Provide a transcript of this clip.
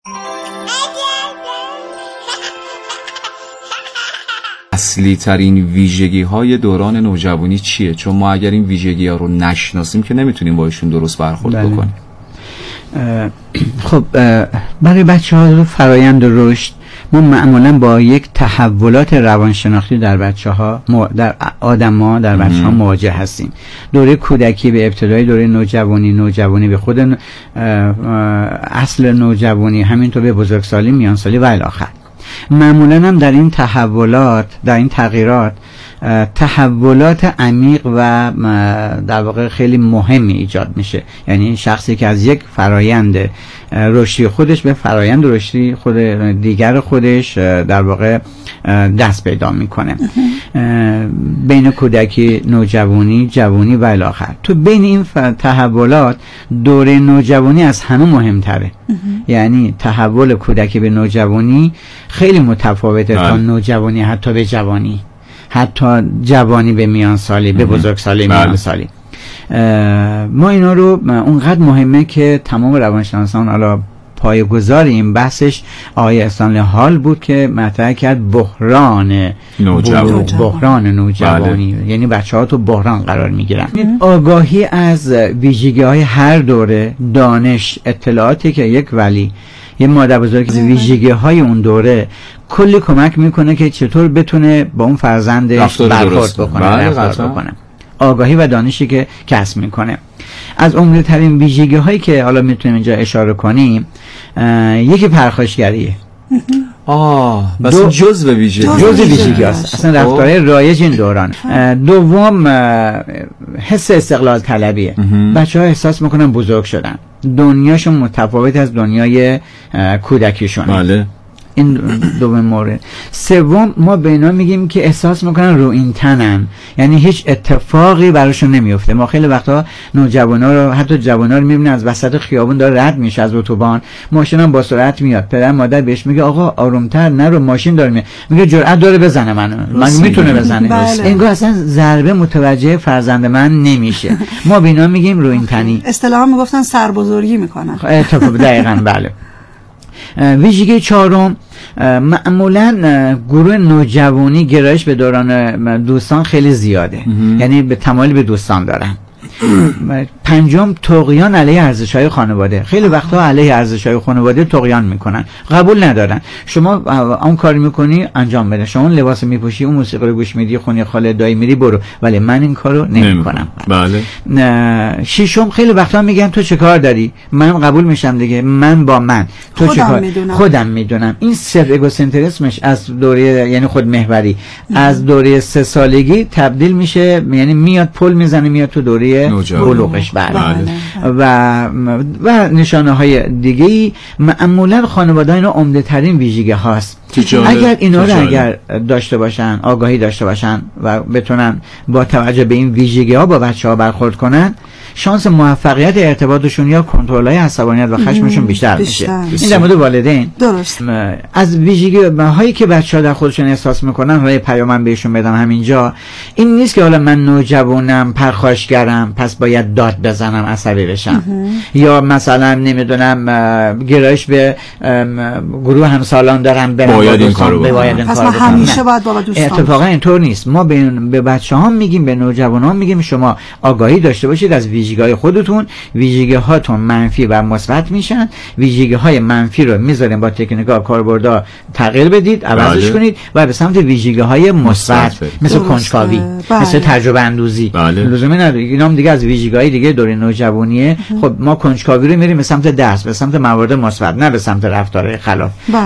اصلی ترین ویژگی های دوران نوجوانی چیه؟ چون ما اگر این ویژگی ها رو نشناسیم که نمیتونیم باشون درست برخورد بکنیم. خب برای بچه ها فرایند رشد ما معمولا با یک تحولات روانشناختی در بچه ها در آدم ها در بچه ها مواجه هستیم. دوره کودکی به ابتدای دوره نوجوانی به خود اصل نوجوانی، همینطور به بزرگسالی، میانسالی و الی آخر. معمولا هم در این تحولات، در این تغییرات، تحولات عمیق و در واقع خیلی مهمی ایجاد میشه. یعنی شخصی که از یک فرایند رشدی خودش به فرایند رشدی خود دیگر خودش در واقع دست پیدا میکنه. بین کودکی، نوجوانی، جوانی و الی آخر. تو بین این تحولات دوره نوجوانی از همه مهمتره. یعنی تحول کودکی به نوجوانی خیلی متفاوته تا نوجوانی حتی به جوانی، حتی جوانی به میانسالی، به بزرگسالی، میانسالی. ما اینا رو اونقدر مهمه که تمام روانشناسان حالا پایه‌گذار این بحثش آقای احسان هال بود که مطرح کرد بحران نوجوانی. یعنی بچه‌ها تو بحران قرار میگیرن. آگاهی از ویژگی‌های هر دوره، دانش، اطلاعاتی که یک ولی یه مادر بزرگ از ویژگی‌های اون دوره کلی کمک میکنه که چطور بتونه با اون فرزندش برخورد بکنه. آگاهی و دانشی که کسب میکنه. از عمده ترین ویژگی هایی که حالا میتونیم اینجا اشاره کنیم، یکی پرخاشگریه. بس جزء ویژگی هست. اصلا رفتار رایج این دوران. دوم حس استقلال طلبیه. بچه ها احساس میکنن بزرگ شدن، دنیاشون متفاوت از دنیای کودکیشون. بله. این دوم مورد. سوم ما به اینا میگیم که احساس میکنن رو این تنن، یعنی هیچ اتفاقی براشون نمیفته. ما خیلی وقتا نوجوانا رو، حتی جوانا رو میبینیم از وسط خیابون داره رد میشه از اتوبان، ماشین هم با سرعت میاد، پدر مادر بهش میگه آقا آرومتر نرو، ماشین داره میاد، میگه جرأت داره بزنه من میتونه بزنه. انگار اصلا ضربه متوجه فرزند من نمیشه. ما به اینا میگیم رو این تنی. اصطلاحا میگفتن سربزرگی میکنن. دقیقاً بله. ویژگی چهارم، معمولا گروه نوجوانی گرایش به دوران دوستان خیلی زیاده. یعنی به تمایل به دوستان دارن. پنجم، طغیان علیه ارزش‌های خانواده. خیلی وقتا علیه ارزش‌های خانواده طغیان میکنن، قبول ندارن. شما اون کاری میکنی انجام بده، شما اون لباس میپوشی، اون موسیقی رو گوش میدی، خونه خاله دایی میری، برو، ولی من این کارو نمیکنم. بله. ششم، خیلی وقتا میگن تو چه کار داری، من قبول میشم دیگه، من با من، تو چه کار، خودم میدونم. این سلف ایگوسنتریسمش از دوره، یعنی خود محوری، از دوره 3 سالگی تبدیل میشه، یعنی میاد پل میزنه، میاد تو دوره بلوغش. و نشانه های دیگه‌ای معمولا خانواده اینا عمده ترین ویژگی هاست. اگر اینا رو اگر داشته باشن، آگاهی داشته باشن و بتونن با توجه به این ویژگی ها با بچه ها برخورد کنن، شانس موفقیت ارتباطشون یا کنترل عصبانیت و خشمشون بیشتر میشه. این در مورد والدین. درست. از ویژگی هایی که بچه‌ها در خودشون احساس میکنن، حالا پیام بهشون بدم همینجا، این نیست که حالا من نوجوانم، پرخاشگرم، پس باید داد بزنم، عصبی بشم، یا مثلا نمیدونم گرایش به گروه همسالان دارم، باید این کارو بکنم، پس من همیشه باید با دوستان. اتفاقا اینطور نیست. ما به بچه‌ها میگیم، به نوجوانان میگیم شما آگاهی داشته باشید از ویژگی‌های خودتون. ویژگی‌هاتون منفی و مثبت میشن. ویژگی‌های منفی رو میذاریم با تکنیک‌ها، کاربردها تغییر بدید، عوضش کنید و به سمت ویژگی‌های مثبت، مثل کنجکاوی، مثل تجربه اندوزی. لزومی نداره. اینا هم دیگه از ویژگی‌های دیگه دوره نوجوانیه. خب ما کنجکاوی رو میریم به سمت درس، به سمت موارد مثبت، نه به سمت رفتارهای خلاف.